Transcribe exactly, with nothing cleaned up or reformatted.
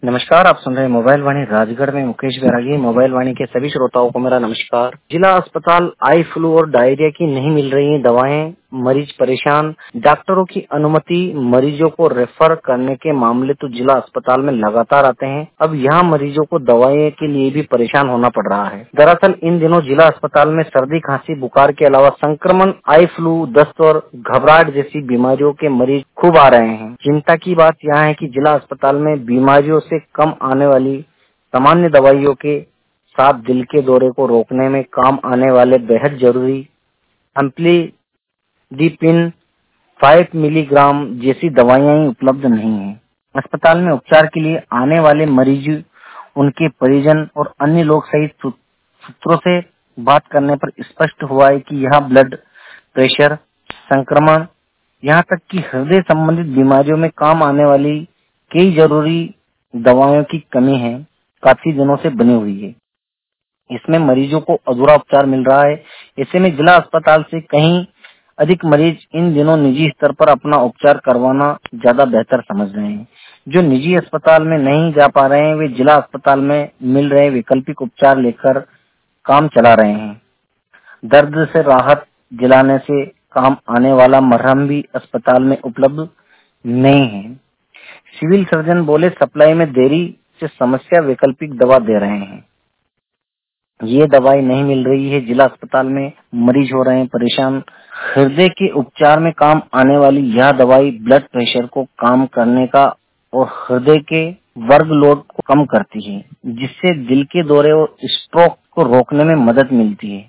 नमस्कार, आप सुन रहे हैं मोबाइल वाणी राजगढ़ में मुकेश बैरागी। मोबाइल वाणी के सभी श्रोताओं को मेरा नमस्कार। जिला अस्पताल आई फ्लू और डायरिया की नहीं मिल रही दवाएं, मरीज परेशान। डॉक्टरों की अनुमति, मरीजों को रेफर करने के मामले तो जिला अस्पताल में लगातार आते हैं। अब यहाँ मरीजों को दवाएं के लिए भी परेशान होना पड़ रहा है। दरअसल इन दिनों जिला अस्पताल में सर्दी, खांसी, बुखार के अलावा संक्रमण, आई फ्लू, दस्त और घबराहट जैसी बीमारियों के मरीज खूब आ रहे हैं। चिंता की बात यहाँ है कि जिला अस्पताल में बीमारियों से कम आने वाली सामान्य दवाइयों के साथ दिल के दौरे को रोकने में काम आने वाले बेहद जरूरी एम्प्लिडिपिन पाँच मिलीग्राम जैसी दवाइयां ही उपलब्ध नहीं हैं। अस्पताल में उपचार के लिए आने वाले मरीज, उनके परिजन और अन्य लोग सहित सूत्रों से बात करने पर स्पष्ट हुआ है कि यहाँ ब्लड प्रेशर, संक्रमण, यहाँ तक कि हृदय संबंधित बीमारियों में काम आने वाली कई जरूरी दवाओं की कमी है, काफी दिनों से बनी हुई है। इसमें मरीजों को अधूरा उपचार मिल रहा है। ऐसे में जिला अस्पताल से कहीं अधिक मरीज इन दिनों निजी स्तर पर अपना उपचार करवाना ज्यादा बेहतर समझ रहे हैं। जो निजी अस्पताल में नहीं जा पा रहे हैं, वे जिला अस्पताल में मिल रहे वैकल्पिक उपचार लेकर काम चला रहे हैं। दर्द से राहत दिलाने से काम आने वाला मरहम भी अस्पताल में उपलब्ध नहीं है। सिविल सर्जन बोले, सप्लाई में देरी से समस्या, वैकल्पिक दवा दे रहे हैं। ये दवाई नहीं मिल रही है, जिला अस्पताल में मरीज हो रहे हैं परेशान। हृदय के उपचार में काम आने वाली यह दवाई ब्लड प्रेशर को कम करने का और हृदय के वर्ग लोड को कम करती है, जिससे दिल के दौरे और स्ट्रोक को रोकने में मदद मिलती है।